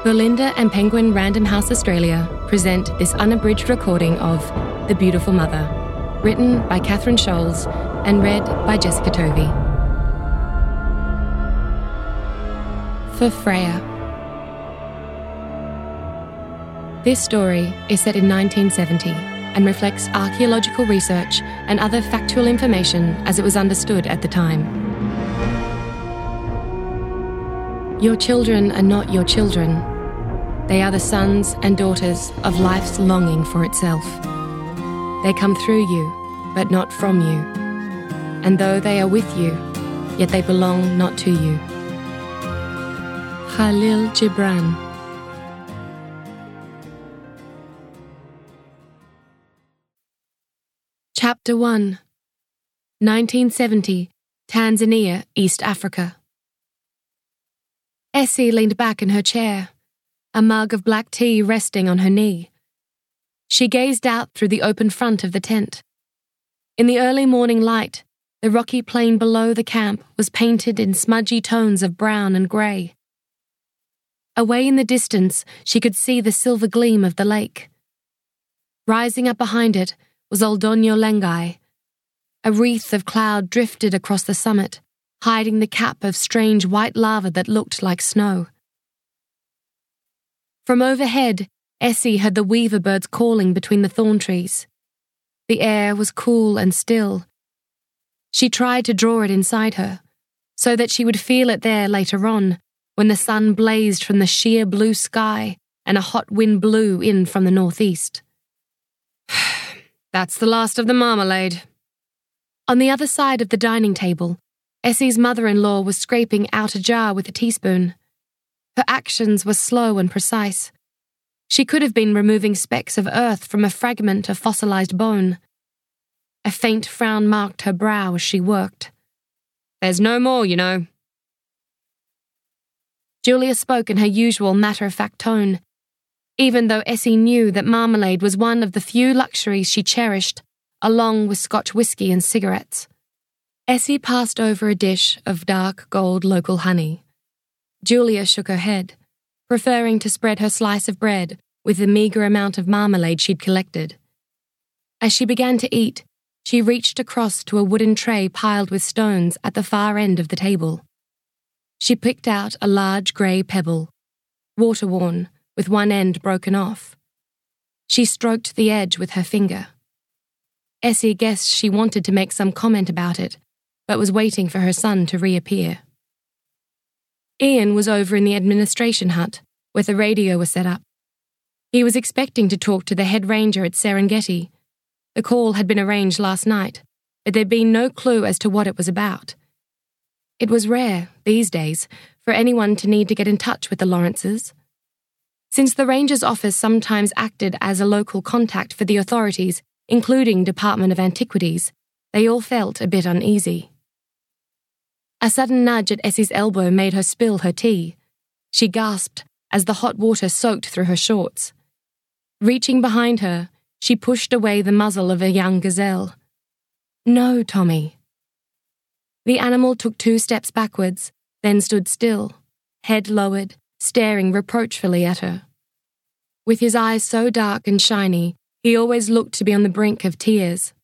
Berlinda and Penguin Random House Australia present this unabridged recording of The Beautiful Mother, written by Catherine Scholes and read by Jessica Tovey. For Freya. This story is set in 1970 and reflects archaeological research and other factual information as it was understood at the time. Your children are not your children. They are the sons and daughters of life's longing for itself. They come through you, but not from you. And though they are with you, yet they belong not to you. Khalil Gibran. Chapter 1. 1970, Tanzania, East Africa. Essie leaned back in her chair, a mug of black tea resting on her knee. She gazed out through the open front of the tent. In the early morning light, the rocky plain below the camp was painted in smudgy tones of brown and grey. Away in the distance, she could see the silver gleam of the lake. Rising up behind it was Oldonyo Lengai. A wreath of cloud drifted across the summit, hiding the cap of strange white lava that looked like snow. From overhead, Essie heard the weaver birds calling between the thorn trees. The air was cool and still. She tried to draw it inside her, so that she would feel it there later on, when the sun blazed from the sheer blue sky and a hot wind blew in from the northeast. That's the last of the marmalade. On the other side of the dining table, Essie's mother-in-law was scraping out a jar with a teaspoon. Her actions were slow and precise. She could have been removing specks of earth from a fragment of fossilized bone. A faint frown marked her brow as she worked. There's no more, you know. Julia spoke in her usual matter-of-fact tone, even though Essie knew that marmalade was one of the few luxuries she cherished, along with Scotch whisky and cigarettes. Essie passed over a dish of dark gold local honey. Julia shook her head, preferring to spread her slice of bread with the meagre amount of marmalade she'd collected. As she began to eat, she reached across to a wooden tray piled with stones at the far end of the table. She picked out a large grey pebble, water-worn, with one end broken off. She stroked the edge with her finger. Essie guessed she wanted to make some comment about it, but was waiting for her son to reappear. Ian was over in the administration hut, where the radio was set up. He was expecting to talk to the head ranger at Serengeti. The call had been arranged last night, but there'd been no clue as to what it was about. It was rare, these days, for anyone to need to get in touch with the Lawrences. Since the ranger's office sometimes acted as a local contact for the authorities, including Department of Antiquities, they all felt a bit uneasy. A sudden nudge at Essie's elbow made her spill her tea. She gasped as the hot water soaked through her shorts. Reaching behind her, she pushed away the muzzle of a young gazelle. No, Tommy. The animal took 2 steps backwards, then stood still, head lowered, staring reproachfully at her. With his eyes so dark and shiny, he always looked to be on the brink of tears.